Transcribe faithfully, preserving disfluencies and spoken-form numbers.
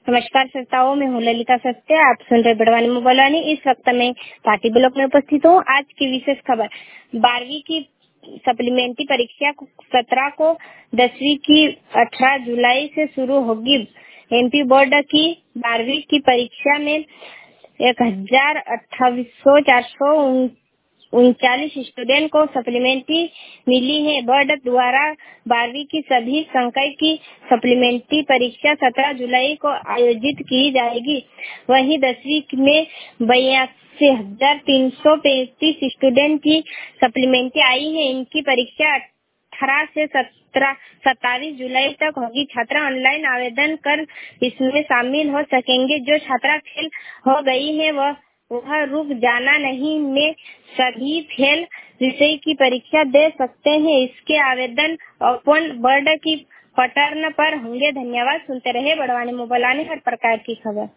नमस्कार श्रोताओं, मैं हूँ ललिता सत्य। आप सुन रहे बड़वानी मोबाइल। इस वक्त मैं पार्टी ब्लॉक में उपस्थित हूँ। आज की विशेष खबर, बारहवीं की सप्लीमेंट्री परीक्षा सत्रह को, दसवीं की अठारह जुलाई से शुरू होगी। एमपी बोर्ड की बारहवीं की परीक्षा में एक हजार अट्ठाईस सौ चार सौ उनचालीस स्टूडेंट को सप्लीमेंट्री मिली है। बोर्ड द्वारा बारहवीं की सभी संकाय की सप्लीमेंट्री परीक्षा सत्रह जुलाई को आयोजित की जाएगी। वहीं दसवीं में बयासी हजार तीन सौ पैंतीस स्टूडेंट की सप्लीमेंट्री आई है। इनकी परीक्षा अठारह से सत्रह सत्ताईस जुलाई तक होगी। छात्रा ऑनलाइन आवेदन कर इसमें शामिल हो सकेंगे। जो छात्रा फेल हो गई है वह वह रुक जाना नहीं में सभी फेल विषय की परीक्षा दे सकते हैं। इसके आवेदन ओपन बोर्ड की पटर्न पर होंगे। धन्यवाद। सुनते रहे बड़वानी मोबाइल, हर प्रकार की खबर।